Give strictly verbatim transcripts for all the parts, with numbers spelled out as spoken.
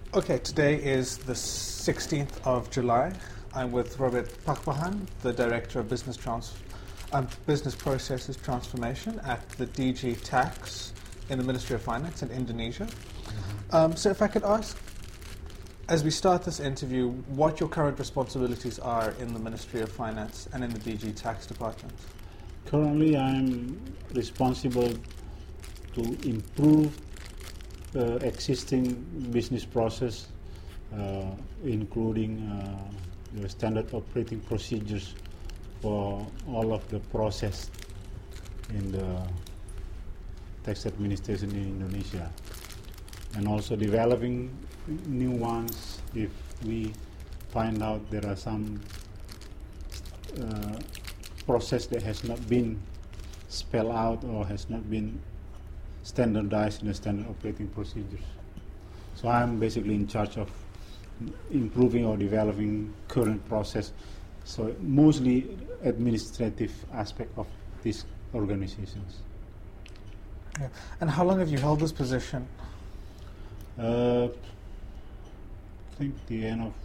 Okay, today is the sixteenth of July. I'm with Robert Pakpahan, the Director of Business Trans- um, Business Processes Transformation at the D G Tax in the Ministry of Finance in Indonesia. Mm-hmm. Um, so if I could ask, as we start this interview, what your current responsibilities are in the Ministry of Finance and in the D G Tax Department. Currently, I'm responsible to improve uh, existing business process, uh, including uh, the standard operating procedures for all of the process in the tax administration in Indonesia, and also developing new ones if we find out there are some uh, process that has not been spelled out or has not been standardized in the standard operating procedures. So I'm basically in charge of improving or developing current process, so mostly administrative aspect of these organizations. Yeah. And how long have you held this position? Uh, I think the end of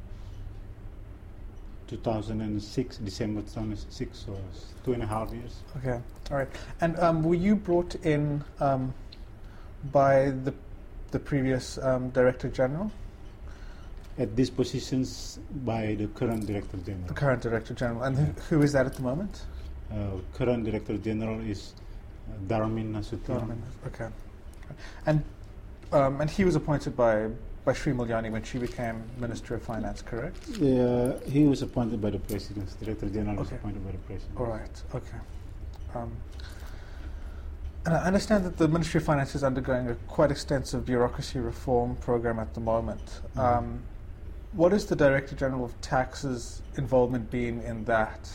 two thousand six, December two thousand six, so it's two and a half years. Okay, all right. And um, were you brought in um, by the the previous um, Director General? At these positions by the current Director General. The current Director General. And who, who is that at the moment? Uh, current Director General is uh, Darmin Nasution. Darmin, okay. And um, and he was appointed by by Sri Mulyani when she became Minister of Finance, correct? Uh, he was appointed by the President. Director General okay. was appointed by the President. All right, okay. Um, and I understand that the Ministry of Finance is undergoing a quite extensive bureaucracy reform program at the moment. Mm-hmm. Um, what has the Director General of Tax's involvement been in that?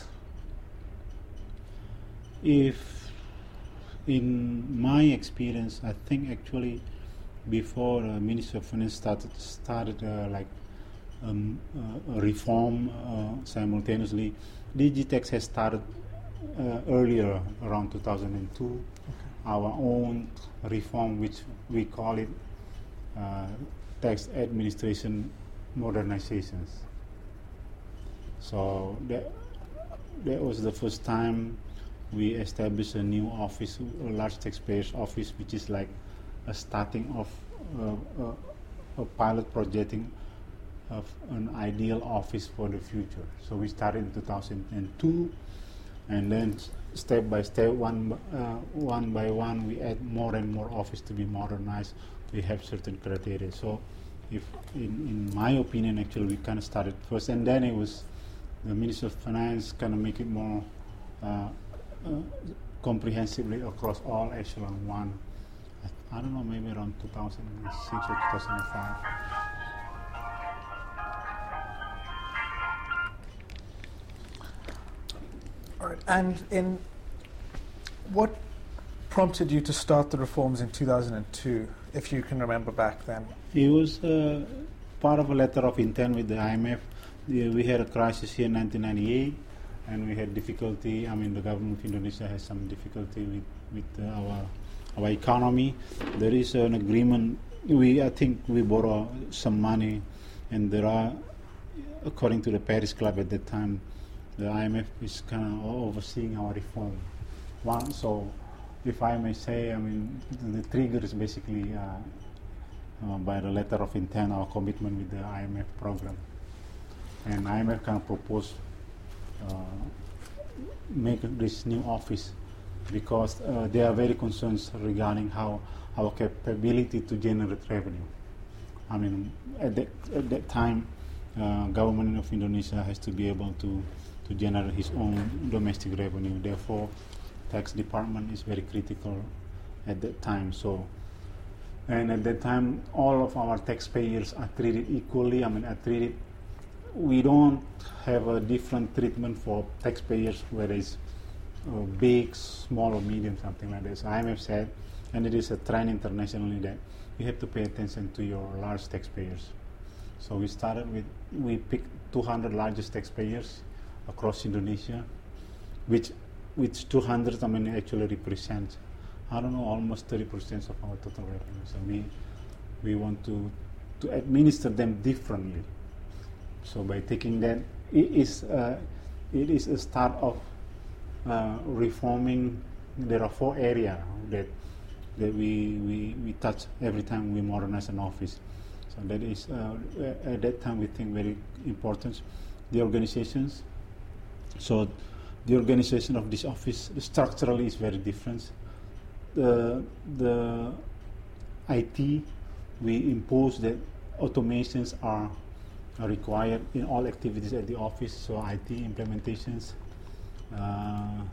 If, in my experience, I think actually before the uh, Ministry of Finance started started uh, like um, uh, a reform uh, simultaneously, D G Tax has started uh, earlier, around two thousand two, okay. Our own reform, which we call it uh, tax administration modernizations. So that that was the first time we established a new office, a large taxpayers office, which is like a starting of uh, uh, a pilot projecting of an ideal office for the future. So we started in two thousand two, and then step by step, one uh, one by one, we add more and more office to be modernized. We have certain criteria. So, if in, in my opinion, actually, we kind of started first, and then it was the Ministry of Finance kind of make it more uh, uh, comprehensively across all echelon one. I don't know, maybe around two thousand six or two thousand five. All right. And in what prompted you to start the reforms in two thousand two, if you can remember back then? It was uh, part of a letter of intent with the I M F. The, we had a crisis here in nineteen ninety-eight, and we had difficulty. I mean, the government of Indonesia has some difficulty with, with uh, our our economy. There is an agreement. We, I think, we borrow some money, and there are, according to the Paris Club at that time, the I M F is kind of overseeing our reform. One, so, if I may say, I mean, the, the trigger is basically uh, uh, by the letter of intent, our commitment with the I M F program, and I M F kind of proposed uh, make this new office, because uh, they are very concerned regarding how our capability to generate revenue. I mean, at that, at that time, uh, government of Indonesia has to be able to, to generate its own domestic revenue. Therefore, tax department is very critical at that time. So, and at that time, all of our taxpayers are treated equally. I mean, are treated. We don't have a different treatment for taxpayers, whether it's Uh, big, small, or medium, something like this. I M F said, and it is a trend internationally, that you have to pay attention to your large taxpayers. So we started with, we picked two hundred largest taxpayers across Indonesia, which, which two hundred, I mean, actually represents, I don't know, almost thirty percent of our total revenue. So we, we want to, to administer them differently. So by taking that, it is uh, it is a start of uh, reforming. There are four areas that that we, we we touch every time we modernize an office. So that is uh, at that time we think very important. The organizations. So the organization of this office structurally is very different. The the I T, we impose that automations are, are required in all activities at the office. So I T implementations, uh,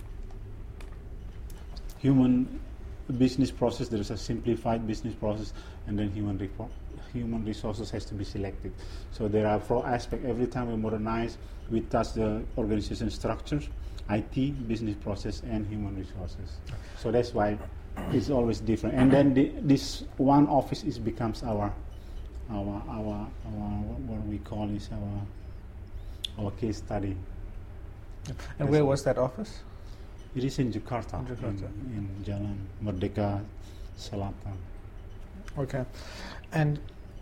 human business process. There is a simplified business process, and then human report. Human resources has to be selected. So there are four aspects. Every time we modernize, we touch the organization structures, I T, business process, and human resources. So that's why it's always different. And then the, this one office is becomes our, our, our, our what we call is our, our case study. And That's where was that office? It is in Jakarta, In Jakarta. in, in Jalan Merdeka Selatan. Okay. And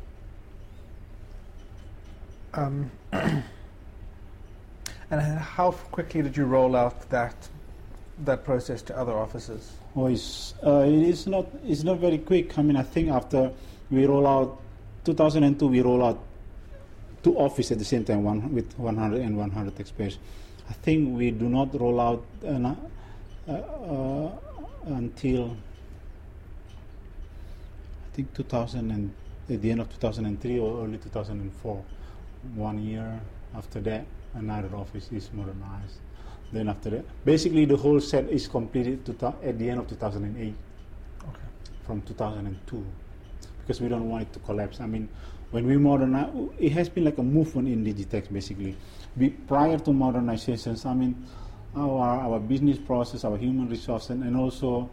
um, and how quickly did you roll out that that process to other offices? Oh, it's, uh, it is not. It's not very quick. I mean, I think after we roll out two thousand two, we roll out two offices at the same time, one with one hundred and one hundred taxpayers. I think we do not roll out uh, uh, uh, until I think two thousand and at the end of two thousand three or early two thousand four. One year after that, another office is modernized. Then after that, basically the whole set is completed to at the end of two thousand eight. Okay. From two thousand two, because we don't want it to collapse. I mean, when we modernize, it has been like a movement in Digitex basically. We, prior to modernizations, I mean, our our business process, our human resources, and also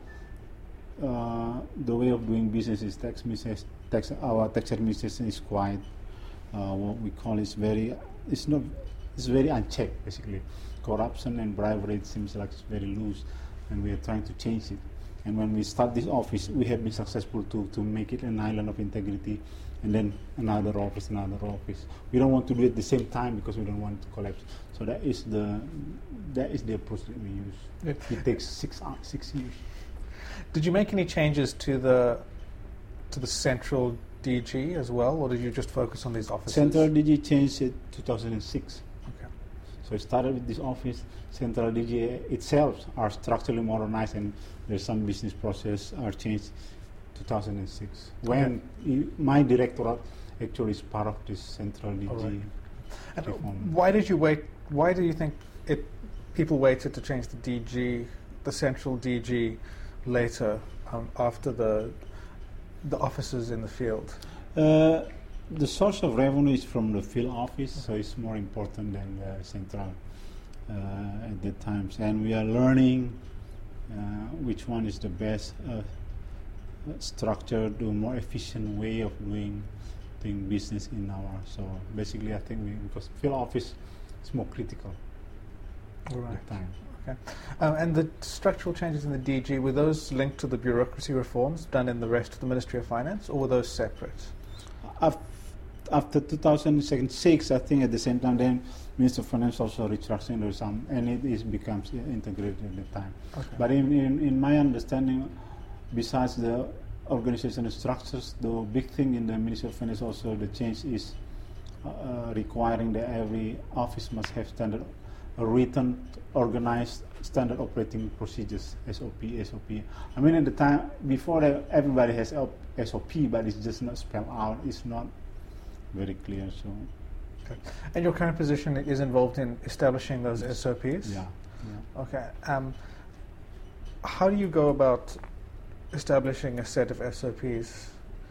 uh, the way of doing business is tax business. Tax, our tax administration is quite uh, what we call is very. It's not. It's very unchecked basically. Corruption and bribery, it seems like it's very loose, and we are trying to change it. And when we start this office, we have been successful to, to make it an island of integrity, and then another office, another office. We don't want to do it at the same time because we don't want it to collapse. So that is the that is the approach that we use. Yeah. It takes six uh, six years. Did you make any changes to the to the central D G as well, or did you just focus on these offices? Central D G changed in two thousand six. Okay. So it started with this office. Central D G itself are structurally modernized, and there's some business process are changed two thousand six. When okay. my directorate actually is part of this Central D G right. reform. Why did you wait? Why do you think it? People waited to change the D G, the Central D G, later um, after the the offices in the field? Uh, the source of revenue is from the field office, so it's more important than the central uh, at that time. And we are learning uh, which one is the best uh, structure, the more efficient way of doing doing business in our. So basically, I think we, because field office is more critical All right. at the time. Okay. Um, and the structural changes in the D G, were those linked to the bureaucracy reforms done in the rest of the Ministry of Finance, or were those separate? After two thousand six, I think at the same time, then Minister of Finance also restructuring or some, and it is becomes integrated at the time. Okay. But in, in, in my understanding, besides the organizational structures, the big thing in the Ministry of Finance also the change is uh, uh, requiring that every office must have standard, a written, organized standard operating procedures, S O P, S O P. I mean, at the time, before that, everybody has S O P, but it's just not spelled out. It's not very clear. So, okay. And your current position is involved in establishing those S O Ps? Yeah. yeah. Okay. Um, how do you go about establishing a set of S O Ps?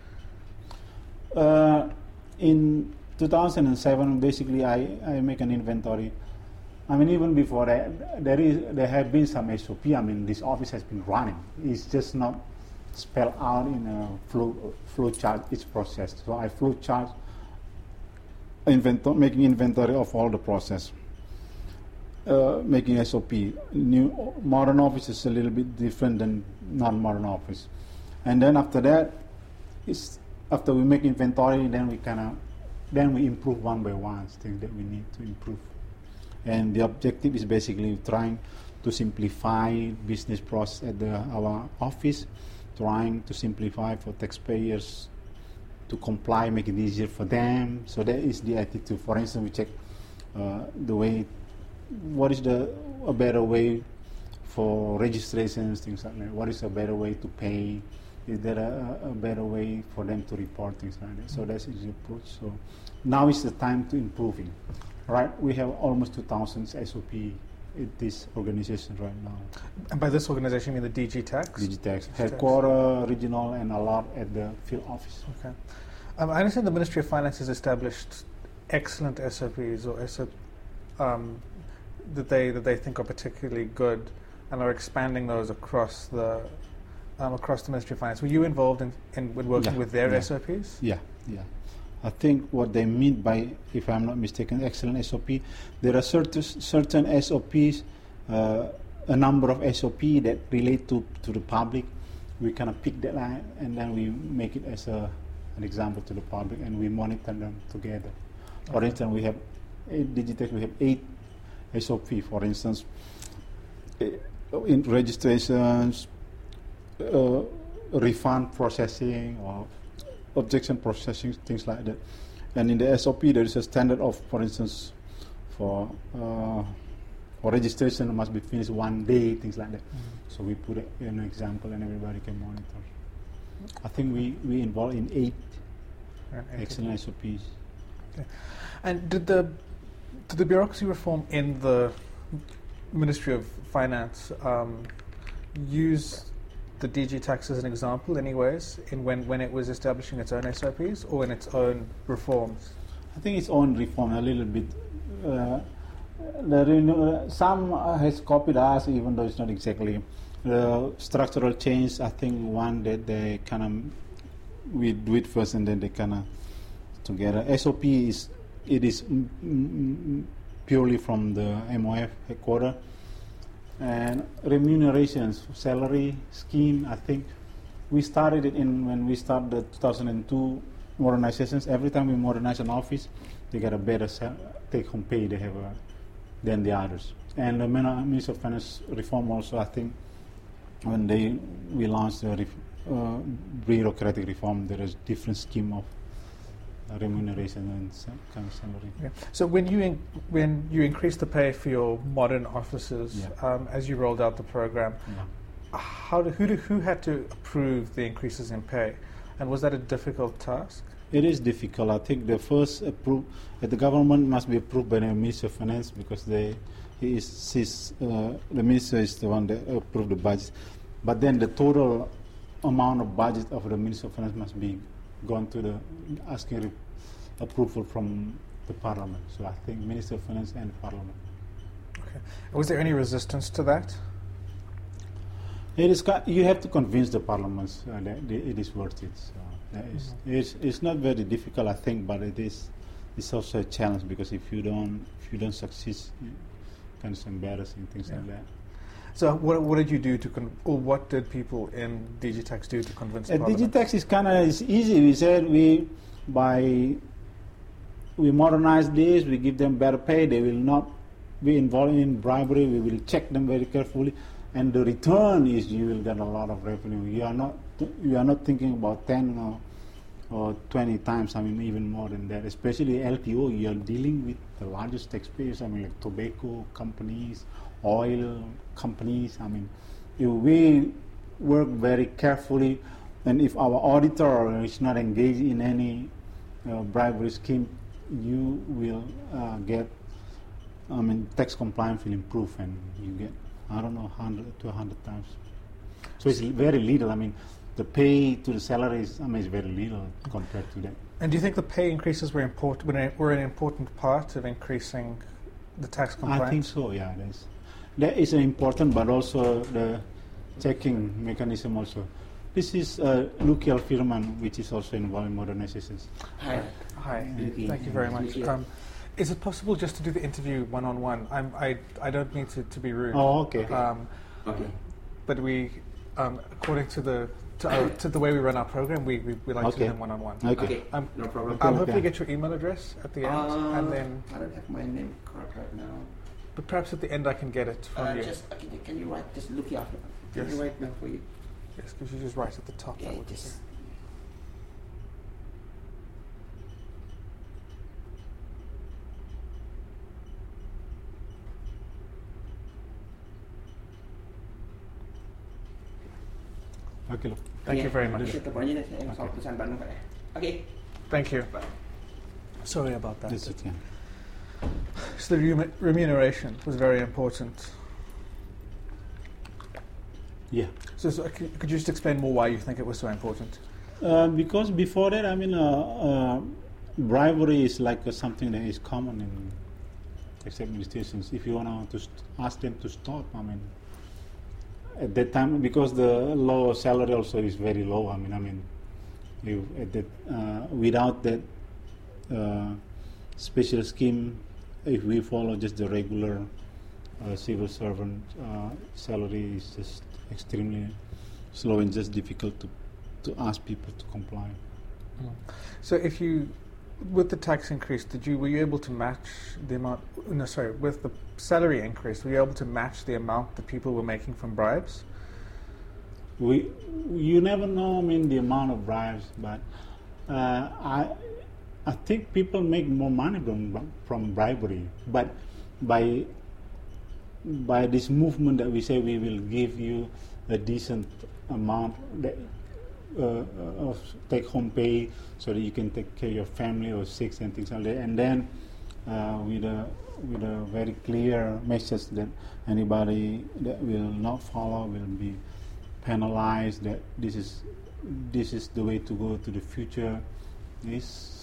Uh, in two thousand seven, basically, I, I make an inventory. I mean, even before that, there is there have been some S O P. I mean, this office has been running. It's just not spelled out in a flow flow chart. It's processed. So I flow chart, inventor, making inventory of all the process, uh, making S O P. New modern office is a little bit different than non-modern office, and then after that, it's after we make inventory, then we kind of, then we improve one by one things that we need to improve. And the objective is basically trying to simplify business process at the, our office, trying to simplify for taxpayers to comply, make it easier for them. So that is the attitude. For instance, we check uh, the way, what is the a better way for registrations, things like that. What is a better way to pay? Is there a, a better way for them to report, things like that? So that's the approach. So now is the time to improving. Right, we have almost two thousand S O P in this organization right now. And by this organization, you mean the D G Tax? D G Tax, headquarter, regional, and a lot at the field office. Okay. Um, I understand the Ministry of Finance has established excellent S O Ps or S O P, um, that they that they think are particularly good, and are expanding those across the um, across the Ministry of Finance. Were you involved in, in, in working Yeah, with their yeah. S O Ps? Yeah, yeah. I think what they mean by, if I'm not mistaken, excellent S O P, there are certain certain S O Ps, uh, a number of S O P that relate to, to the public. We kind of pick that line and then we make it as a, an example to the public, and we monitor them together. For Okay. instance, we have eight Digitex, we have eight S O P. For instance, eh, in registrations, uh, refund processing, or objection processing, things like that. And in the S O P, there is a standard of, for instance, for uh, for registration, it must be finished one day, things like that. Mm-hmm. So we put it in an example, and everybody can monitor. I think we we involved in eight Right, okay. excellent S O Ps. Okay. And did the did the bureaucracy reform in the Ministry of Finance um, use the D G Tax as an example, anyways, in when, when it was establishing its own S O Ps or in its own reforms? I think its own reform a little bit. Uh, the renew- some uh, has copied us, even though it's not exactly. The structural change, I think one that they kind of, we do it first and then they kind of together. S O P is, it is mm, mm, purely from the M O F headquarters. And remunerations, salary scheme, I think we started it in when we started the two thousand two modernizations. Every time we modernize an office, they get a better sal- take-home pay they have uh, than the others. And the Ministry of Finance reform also, I think, when they we launched the ref, uh, bureaucratic reform, there is different scheme of uh, remuneration and sa- kind of salary. Yeah. So when you in, when you increased the pay for your modern officers, Yeah. um, as you rolled out the program, Yeah. how do, who do, who had to approve the increases in pay, and was that a difficult task? It is difficult. I think the first approve, uh, the government must be approved by the Minister of Finance because they, he is, his, uh, the minister is the one that approved the budget. But then the total amount of budget of the Minister of Finance must be gone to the asking re- approval from the Parliament. So I think Minister of Finance and Parliament. Okay. Was there any resistance to that? It is. ca- You have to convince the parliaments uh, that the- it is worth it. So that is, Mhm. it's, it's not very difficult, I think, but it is. It's also a challenge because if you don't, if you don't succeed, you kind of embarrassing things Yeah. like that. So what, what did you do to, con- or what did people in D G Tax do to convince the Uh, Parliament? Digitex is kind of is easy. We said we by we modernize this, we give them better pay. They will not be involved in bribery. We will check them very carefully, and the return is you will get a lot of revenue. You are not you are not thinking about ten or or twenty times. I mean even more than that. Especially L T O, you are dealing with the largest taxpayers. I mean like tobacco companies, oil companies. I mean if we work very carefully, and if our auditor is not engaged in any uh, bribery scheme, you will uh, get, I mean, tax compliance will improve, and you get, I don't know, one hundred to one hundred times. So it's very little. I mean, the pay to the salaries, I mean, it's very little compared to that. And do you think the pay increases were important? Were, were an important part of increasing the tax compliance? I think so. Yeah, that's, that is important, but also the checking mechanism also. This is uh, Lukiel Firman, which is also involved in modernizations. Hi. Hi. Thank you. Thank you very much. Thank you. Um, is it possible just to do the interview one-on-one? I'm, I, I don't mean to, to be rude. Oh, okay. Um, Okay. but we, um, according to the to, uh, to the way we run our program, we, we, we like Okay. to do them one-on-one. Okay. Okay, Um, no problem. Okay. I'll hopefully get your email address at the end, Uh, and then, I don't have my name card right now. but perhaps at the end I can get it from Uh, you. just uh, can, you, can you write? Just look it up. Can Yes. you write now for you? Yes, because you just write at the top. that Okay, would be just. Okay, look. Thank Yeah, you very much. Saya terbanyak dah saya Okay. soal pesan Bandung Pak. Okay. Thank you. Bye. Sorry about that. That's it, yeah. So the remu- remuneration was very important. Yeah. So, so c- could you just explain more why you think it was so important? Uh, because before that, I mean, uh, uh, bribery is like uh, something that is common in tax administrations. If you want to st- ask them to stop, I mean, at that time, because the low salary also is very low. I mean, I mean, you at that uh, without that uh, special scheme, if we follow just the regular uh, civil servant uh, salary is just extremely slow and just difficult to to ask people to comply. So if you, with the tax increase, did you were you able to match the amount? No, sorry, with the salary increase, were you able to match the amount that people were making from bribes? We, you never know, I mean, the amount of bribes, but uh, I, I think people make more money from from bribery. But by by this movement that we say we will give you a decent amount that, uh, of take-home pay so that you can take care of your family or sick and things like that, and then uh, with a with a very clear message that anybody that will not follow will be penalized, that this is this is the way to go to the future. This,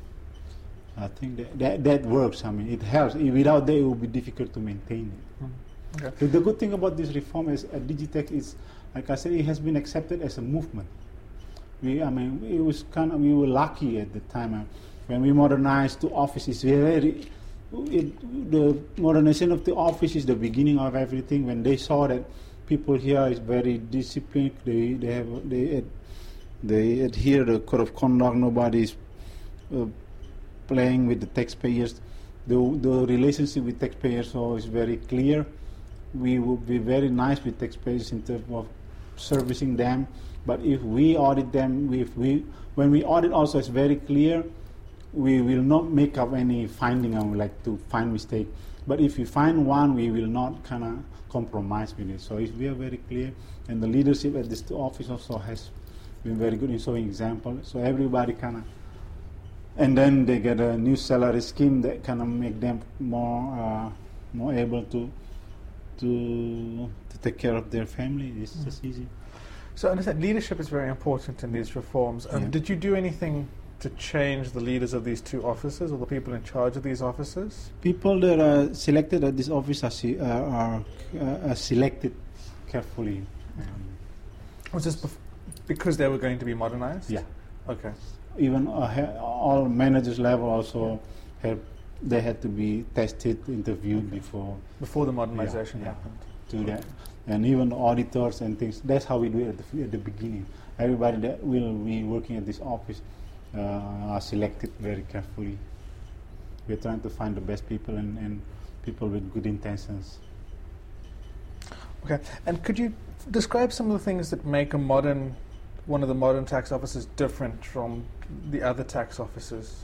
I think that that, that works. I mean, it helps. Without that, it would be difficult to maintain it. Okay. The, the good thing about this reform is at Digitech is, like I said, it has been accepted as a movement. We, I mean, it was kind of, we were lucky at the time uh, when we modernized the office. It's very, it, the modernization of the office is the beginning of everything. When they saw that people here is very disciplined, they they have they ad, they adhere the code of conduct. Nobody is uh, playing with the taxpayers. The the relationship with taxpayers so is very clear. We will be very nice with taxpayers in terms of servicing them. But if we audit them, if we when we audit also, it's very clear. We will not make up any finding. I would like to find mistake. But if we find one, we will not kind of compromise with it. So if we are very clear, and the leadership at this office also has been very good in showing example. So everybody kind of, and then they get a new salary scheme that kind of make them more uh, more able to to to take care of their family. It's mm. just easy. So I understand leadership is very important in these reforms. Um, Yeah. Did you do anything to change the leaders of these two offices or the people in charge of these offices? People that are selected at this office are, se- uh, are, uh, are selected carefully. Um, Was this bef- because they were going to be modernized? yeah. Okay. Even uh, ha- all managers level also have, they had to be tested, interviewed before Before the modernization Yeah, yeah. happened. to that. And even auditors and things, that's how we do it at the, f- at the beginning. Everybody that will be working at this office uh, are selected very carefully. We're trying to find the best people and, and people with good intentions. Okay. And could you describe some of the things that make a modern, one of the modern tax offices different from the other tax offices?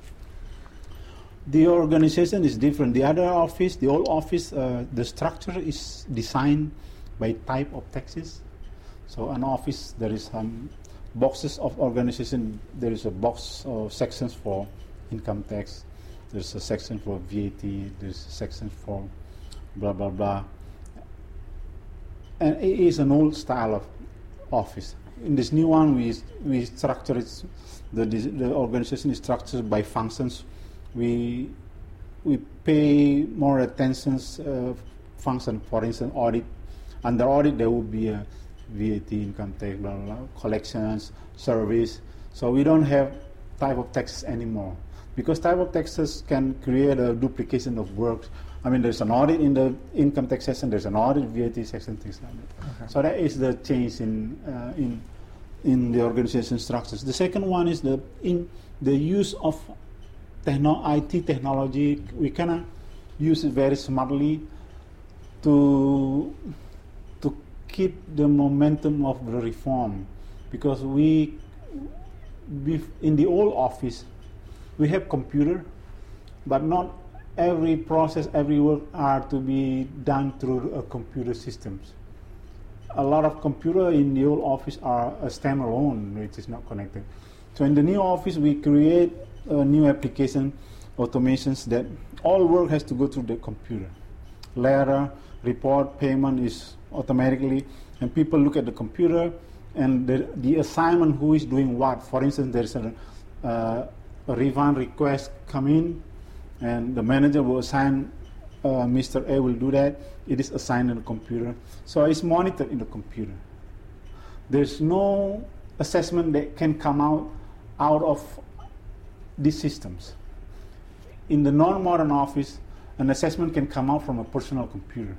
The organization is different. The other office, the old office, uh, the structure is designed by type of taxes. So an office, there is some boxes of organization. There is a box of sections for income tax. There's a section for V A T. There's a section for blah blah blah. And it is an old style of office. In this new one, we we structure it. The the organization is structured by functions. We we pay more attention uh, function. For instance, audit. Under audit, there will be a V A T, income tax, blah, blah, blah, collections, service. So we don't have type of taxes anymore, because type of taxes can create a duplication of work. I mean, there's an audit in the income tax section, there's an audit V A T section, things like that. Okay. So that is the change in uh, in in the organization structures. The second one is the in the use of techno I T technology. We cannot use it very smartly to to keep the momentum of the reform, because we, we in the old office we have computer, but not every process, every work are to be done through a computer systems. A lot of computer in the old office are a standalone, which is not connected. So in the new office, we create a new application, automations that all work has to go through the computer. Letter, report, payment is automatically, and people look at the computer and the, the assignment who is doing what. For instance, there's a, uh, a refund request come in, and the manager will assign uh, Mister A will do that. It is assigned in the computer. So it's monitored in the computer. There's no assessment that can come out out of these systems. In the non-modern office, an assessment can come out from a personal computer.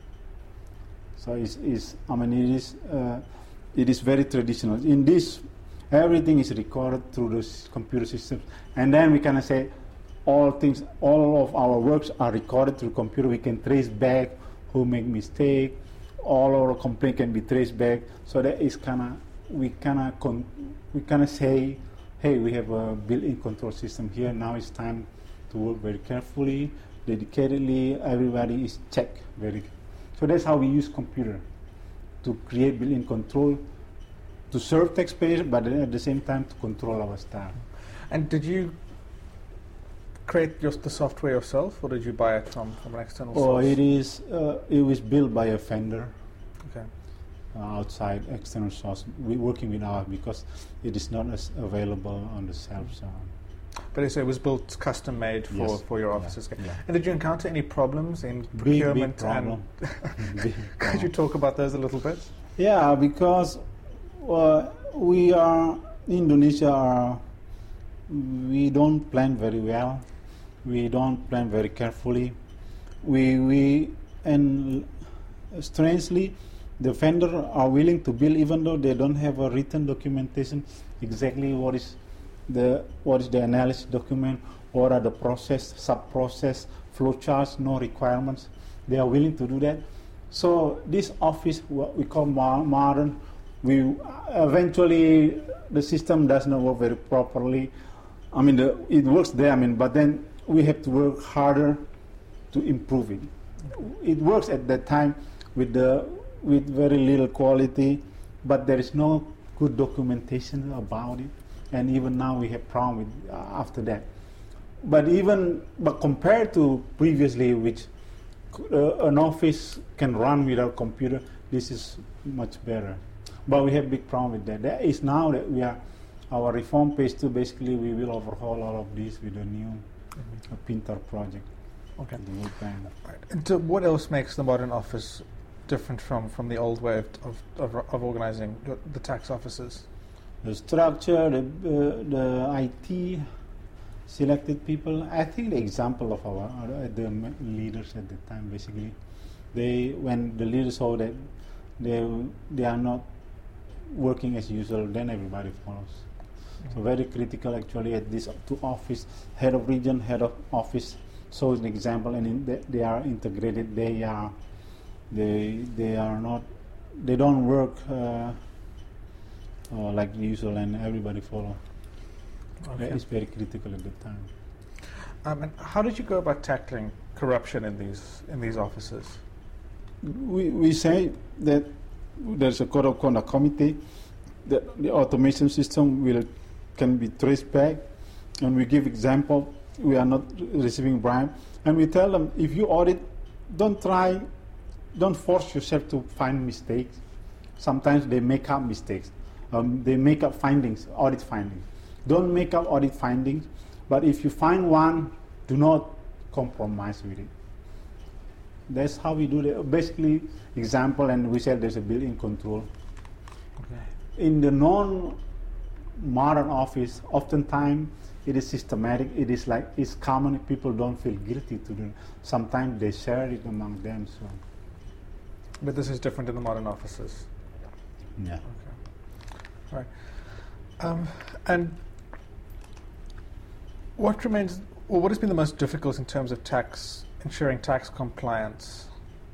So it's, it's I mean, it is, uh, it is very traditional. In this, everything is recorded through those computer systems, and then we can say all things, all of our works are recorded through computer. We can trace back who make mistake. All our complaint can be traced back. So that is kind of we kind of con- we kind of say, hey, we have a built-in control system here. Now it's time to work very carefully, dedicatedly. Everybody is checked very. So that's how we use computer to create built-in control to serve taxpayers, but at the same time to control our staff. And did you create just the software yourself, or did you buy it from, from an external Oh, source? it is uh, it was built by a vendor. Okay. Uh, outside external source, we working with ours because it is not as available on the shelf. So. But so it was built custom made for, Yes. for your offices. Yeah. Yeah. And did you encounter any problems in Big, procurement? big problem. And Big could you problem. talk about those a little bit? Yeah, because uh, we are Indonesia. Are, we don't plan very well. We don't plan very carefully. We we and strangely, the vendor are willing to bill even though they don't have a written documentation exactly what is the what is the analysis document, what are the process, sub-process, flow charts, no requirements. They are willing to do that. So this office, what we call mo- modern, we eventually the system does not work very properly. I mean, the, it works there. I mean, but then we have to work harder to improve it. It works at that time with the with very little quality, but there is no good documentation about it, and even now we have problem with uh, after that. But even but compared to previously, which uh, an office can run without computer, this is much better. But we have big problem with that. That is now that we are our reform phase two. Basically, we will overhaul all of this with a new mm-hmm. a Pintar project. Okay. The World Bank. Right. And so what else makes the modern office different from, from the old way of, of, of, of organizing the, the tax offices? The structure, the, uh, the I T, selected people. I think the example of our uh, the leaders at the time, basically, they when the leaders saw that they they are not working as usual, then everybody follows. Mm-hmm. So very critical actually at this two office, head of region, head of office. So an example, and in the, they are integrated. They are they they are not they don't work uh, uh, like usual, and everybody follow. Okay. It's very critical at the time. Um, and how did you go about tackling corruption in these in these offices? We we say that there's a code of conduct committee that the automation system will can be traced back, and we give example. We are not receiving bribe, and we tell them if you audit, don't try, don't force yourself to find mistakes. Sometimes they make up mistakes. Um, they make up findings, audit findings. Don't make up audit findings, but if you find one, do not compromise with it. That's how we do the basically example, and we said there's a built-in control. Okay. In the non-modern office, oftentimes it is systematic. It is like it's common. People don't feel guilty to do. Sometimes they share it among them. So, but this is different in the modern offices. Yeah. Okay. Right. Um, and what remains, or what has been the most difficult in terms of tax, ensuring tax compliance?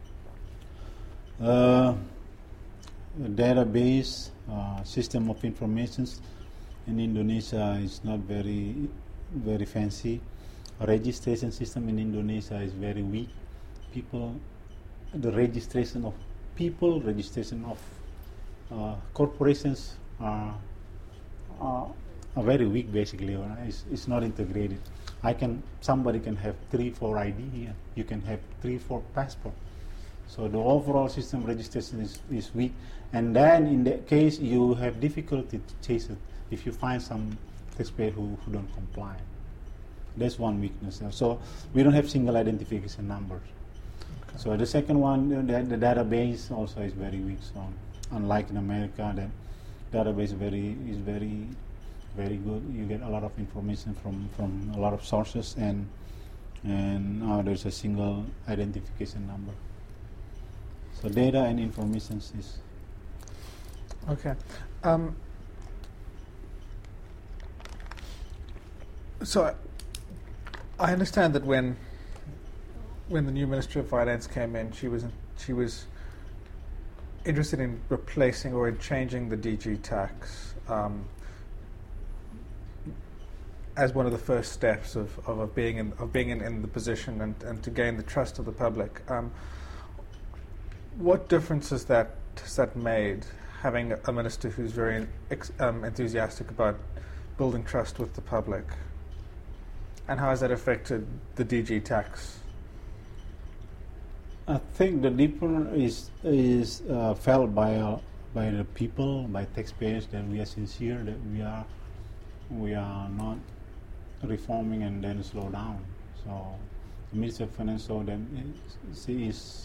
Uh, database, uh, system of information in Indonesia is not very, very fancy. Registration system in Indonesia is very weak. People, the registration of people, registration of uh, corporations are, are, are very weak. Basically, right? it's, it's not integrated. I can somebody can have three, four I D here. You can have three, four passport. So the overall system registration is, is weak, and then in that case you have difficulty to chase it if you find some taxpayer who, who don't comply. That's one weakness. So we don't have single identification numbers. Okay. So the second one, the, the database also is very weak. So unlike in America, the database very is very very good. You get a lot of information from, from a lot of sources, and and now there's a single identification number. So data and information is okay. Um, so I, I understand that when when the new Minister of Finance came in, she was she was interested in replacing or in changing the D G tax um, as one of the first steps of, of, of being in of being in, in the position and, and to gain the trust of the public. Um, What difference has that has that made, having a minister who's very ex, um, enthusiastic about building trust with the public, and how has that affected the D G tax? I think the deeper is is uh, felt by uh, by the people, by taxpayers, that we are sincere, that we are we are not reforming and then slow down. So the Minister of Finance saw that she is.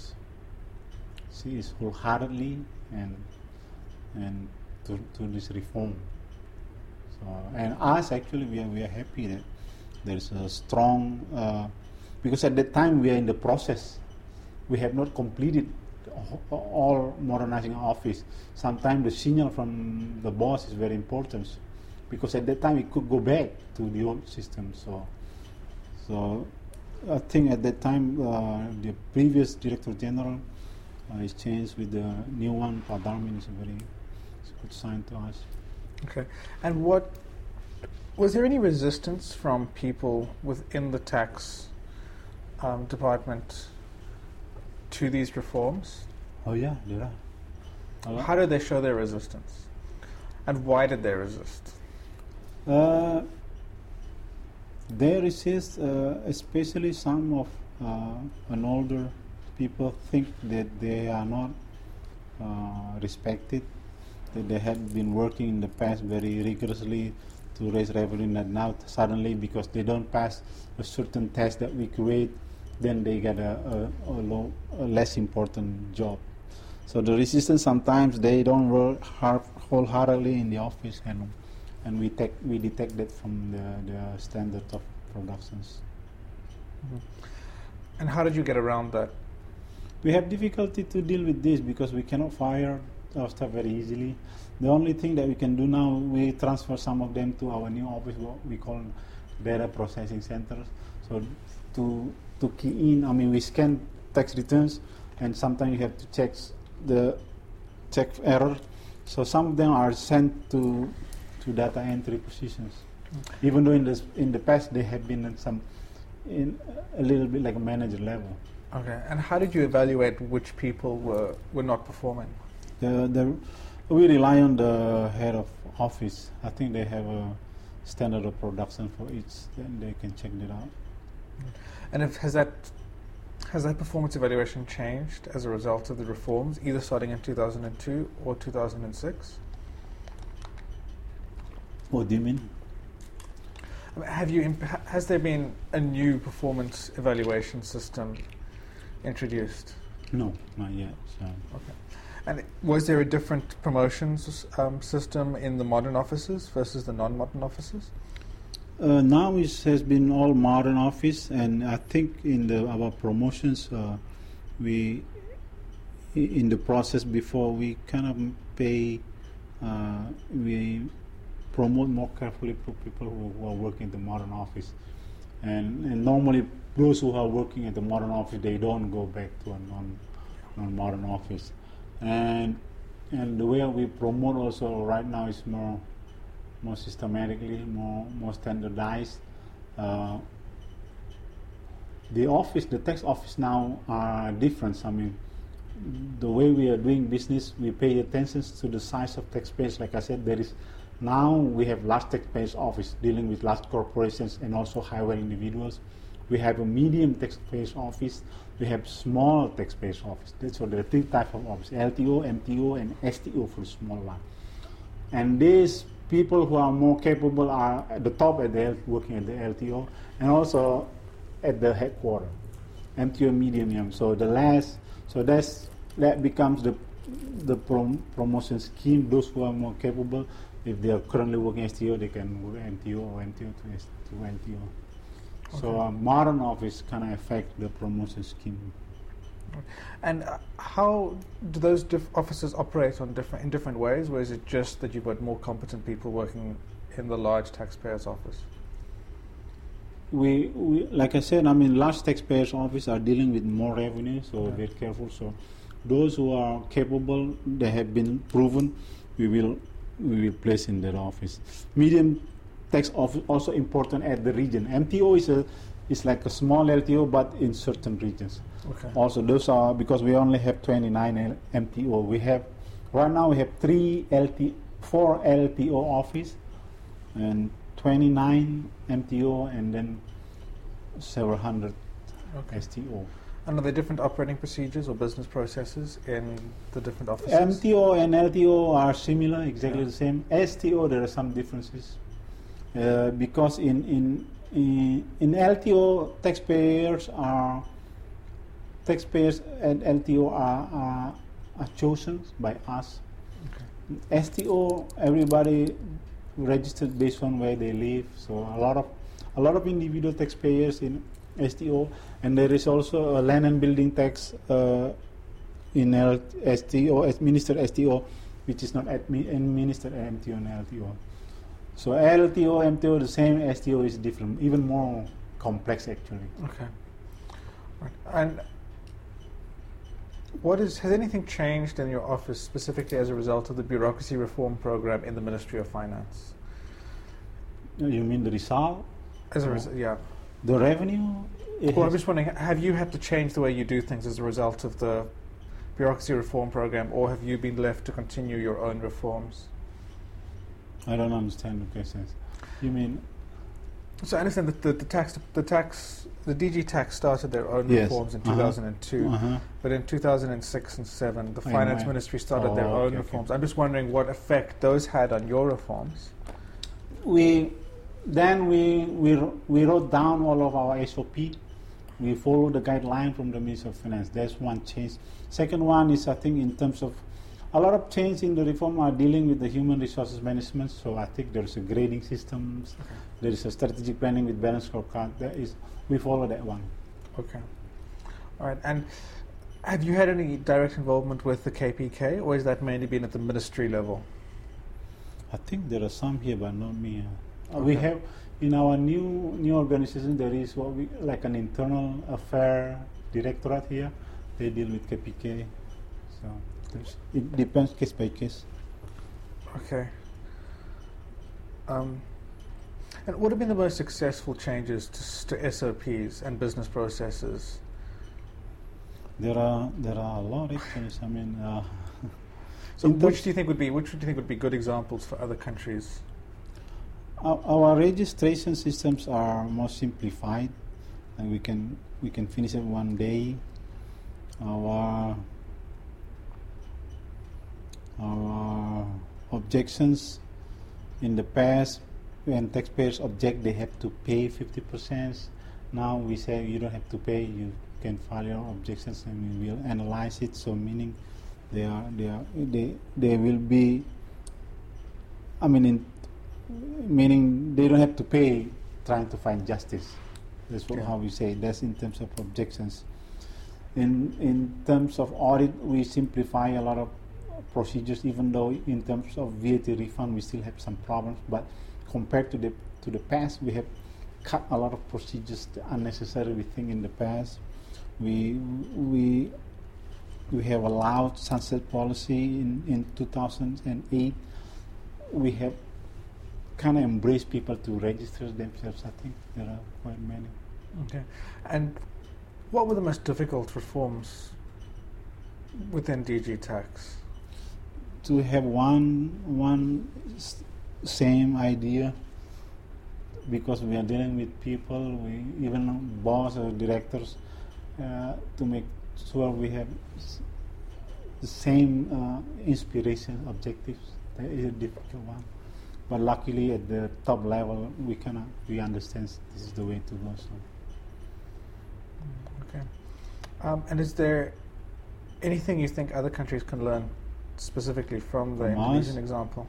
She is wholeheartedly and and to, to this reform. So and us actually we are we are happy that there is a strong uh, because at that time we are in the process. We have not completed all modernizing our office. Sometimes the signal from the boss is very important because at that time it could go back to the old system. So so I think at that time uh, the previous Director General. Uh, it's changed with the new one. Pak Darmin is a very it's a good sign to us. Okay, and what was there any resistance from people within the tax um, department to these reforms? Oh yeah, there are. How did they show their resistance, and why did they resist? Uh, they resist, uh, especially some of uh, an older. People think that they are not uh, respected, that they had been working in the past very rigorously to raise revenue, and now suddenly because they don't pass a certain test that we create, then they get a, a, a, low, a less important job. So the resistance sometimes they don't work hard, wholeheartedly in the office, and and we take we detect that from the, the standard of productions. Mm-hmm. And how did you get around that? We have difficulty to deal with this because we cannot fire our staff very easily. The only thing that we can do now, we transfer some of them to our new office, what we call data processing centers. So to to key in, I mean, we scan tax returns, and sometimes you have to check the check error. So some of them are sent to to data entry positions, mm-hmm. even though in the in the past they have been in some in a little bit like a manager level. Okay, and how did you evaluate which people were, were not performing? The, the, we rely on the head of office. I think they have a standard of production for each, then they can check that out. And if, has that has that performance evaluation changed as a result of the reforms, either starting in two thousand two or two thousand six? What do you mean? Have you imp- has there been a new performance evaluation system introduced? No, not yet. So. Okay. And was there a different promotions um, system in the modern offices versus the non-modern offices? Uh, now it has been all modern office, and I think in the our promotions, uh, we in the process before we kind of pay uh, we promote more carefully for people who, who are working in the modern office. And, and normally those who are working at the modern office, they don't go back to a non, non-modern office. And and the way we promote also right now is more more systematically, more more standardized. Uh, the office, the tax office now are different. I mean, the way we are doing business, we pay attention to the size of taxpayers. Like I said, there is now we have large taxpayers office dealing with large corporations and also high-value individuals. We have a medium taxpayers office. We have small taxpayers office. So there are three types of office: L T O, M T O, and S T O for the small one. And these people who are more capable are at the top at the L- working at the L T O and also at the headquarters, M T O, medium. So the last, so that's that becomes the the prom- promotion scheme. Those who are more capable, if they are currently working S T O, they can work M T O or M T O to, S- to M T O. Okay. So a modern office kind of affect the promotion scheme. And uh, how do those diff- offices operate on different in different ways, or is it just that you've got more competent people working in the large taxpayers office? We, we like I said, I mean, large taxpayers office are dealing with more revenue, so okay. Be careful. So those who are capable, they have been proven, we will we will place in that office. Medium tax office also important at the region. M T O is a is like a small L T O, but in certain regions. Okay. Also, those are because we only have twenty-nine M T O. We have right now we have three L T, four L T O office, and twenty-nine M T O, and then several hundred okay. S T O. And are there different operating procedures or business processes in the different offices? M T O and L T O are similar, exactly yeah. the same. S T O, there are some differences uh, because in in in, in L T O taxpayers are taxpayers and L T O are, are, are chosen by us. Okay. S T O, everybody registered based on where they live. So a lot of a lot of individual taxpayers in S T O, and there is also a land and building tax uh, in L- S T O, administered S T O, which is not admi- administered M T O and L T O. So L T O, M T O, the same. S T O is different, even more complex actually. Okay. Right. And what is has anything changed in your office specifically as a result of the bureaucracy reform program in the Ministry of Finance? You mean the result? As a result, yeah. The revenue? Well, I'm just wondering, have you had to change the way you do things as a result of the bureaucracy reform program, or have you been left to continue your own reforms? I don't understand the question. You mean? So I understand that the, the tax, the tax, the D G tax started their own yes. reforms in uh-huh. two thousand two, uh-huh. but in two thousand six and seven, the I Finance know. Ministry started oh, their own okay, reforms. okay. I'm just wondering what effect those had on your reforms. We then we we we wrote down all of our S O P. We followed the guideline from the Ministry of Finance. That's one change. Second one is, I think, in terms of a lot of change in the reform are dealing with the human resources management. So I think there is a grading system. Okay. There is a strategic planning with balanced scorecard. There is we follow that one. Okay. All right. And have you had any direct involvement with the K P K, or has that mainly been at the ministry level? I think there are some here, but not me. Uh, okay. We have in our new new organization there is what we like an internal affair directorate here. They deal with K P K. So it depends case by case. Okay. Um, and what have been the most successful changes to, s- to S O Ps and business processes? There are there are a lot of changes. I mean, uh, so which do you think would be which do you think would be good examples for other countries? Our, our registration systems are more simplified, and we can we can finish it one day. Our our objections in the past, when taxpayers object, they have to pay fifty percent. Now we say you don't have to pay. You can file your objections, and we will analyze it. So meaning, they are they are they they will be. I mean, in, meaning they don't have to pay trying to find justice. That's what, yeah. how we say. That's in terms of objections. In in terms of audit, we simplify a lot of procedures, even though in terms of V A T refund we still have some problems, but compared to the to the past, we have cut a lot of procedures, the unnecessary we think in the past. We we we have allowed sunset policy in, in two thousand eight. We have kind of embraced people to register themselves. I think there are quite many. Okay. And what were the most difficult reforms within D G Tax? To have one one s- same idea, because we are dealing with people, we even boss or directors, uh, to make sure we have s- the same uh, inspiration, objectives. That is a difficult one, but luckily at the top level we cannot. We understand this is the way to go. So. Okay. Um, and is there anything you think other countries can learn specifically from the From us? Indonesian example?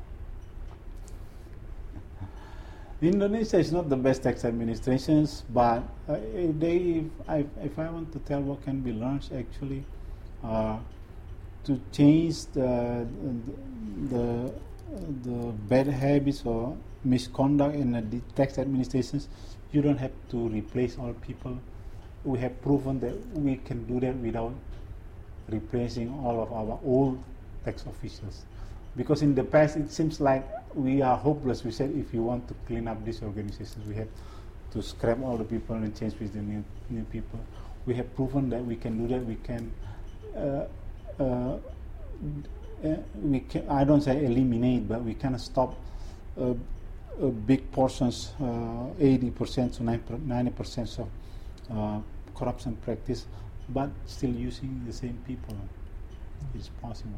Indonesia is not the best tax administrations, but uh, they, if I, if I want to tell what can be learned, actually, uh, to change the, the the bad habits or misconduct in the tax administrations, you don't have to replace all people. We have proven that we can do that without replacing all of our old tax officials. Because in the past it seems like we are hopeless. We said if you want to clean up these organizations, we have to scrap all the people and change with the new, new people. We have proven that we can do that. We can, uh, uh, uh, we can, I don't say eliminate, but we can stop uh, uh, big portions, uh, eighty percent to ninety percent of uh, corruption practice, but still using the same people. It's possible.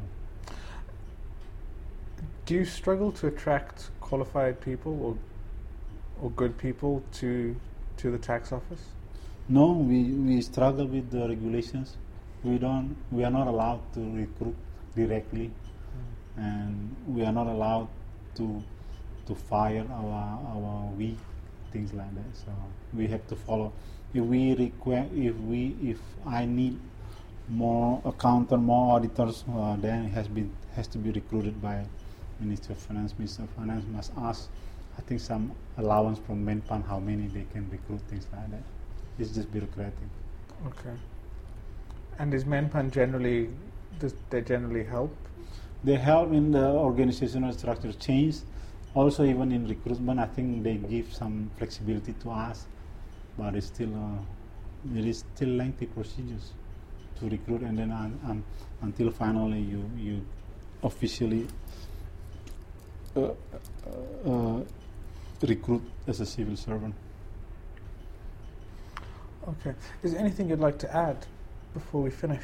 Do you struggle to attract qualified people or or good people to to the tax office? No, we, we struggle with the regulations. We don't. We are not allowed to recruit directly, mm. and we are not allowed to to fire our our weak things like that. So we have to follow. If we require, if we, if I need more accountant, more auditors, uh, then it has been has to be recruited by Minister of Finance. Minister of Finance must ask, I think, some allowance from Menpan how many they can recruit, things like that. It's just bureaucratic. Okay. And is Menpan generally, does they generally help? They help in the organizational structure change. Also, even in recruitment, I think they give some flexibility to us, but it's still uh, it is still lengthy procedures to recruit, and then un, un, until finally you you officially uh, uh, uh, recruit as a civil servant. Okay. Is there anything you'd like to add before we finish?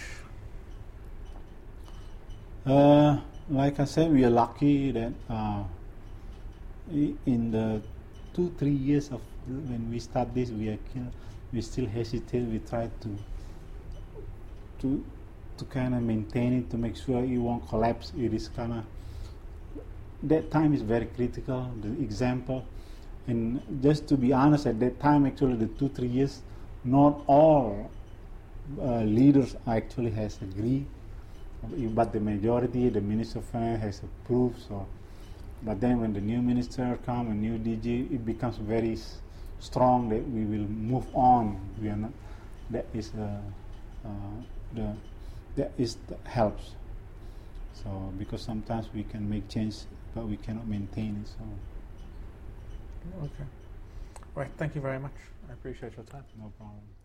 Uh, like I said, we are lucky that uh, in the two, three years of when we start this, we are we still hesitate. We try to to to kind of maintain it, to make sure it won't collapse. It is kind of that time is very critical. The example, and just to be honest, at that time, actually, the two, three years, not all uh, leaders actually has agreed. But the majority, the Minister of Finance has approved. So, but then when the new minister comes, a new D G, it becomes very s- strong that we will move on. We are not. That is uh, uh, the that is the helps. So because sometimes we can make change, but we cannot maintain it. So. Okay. Right. Thank you very much. I appreciate your time. No problem.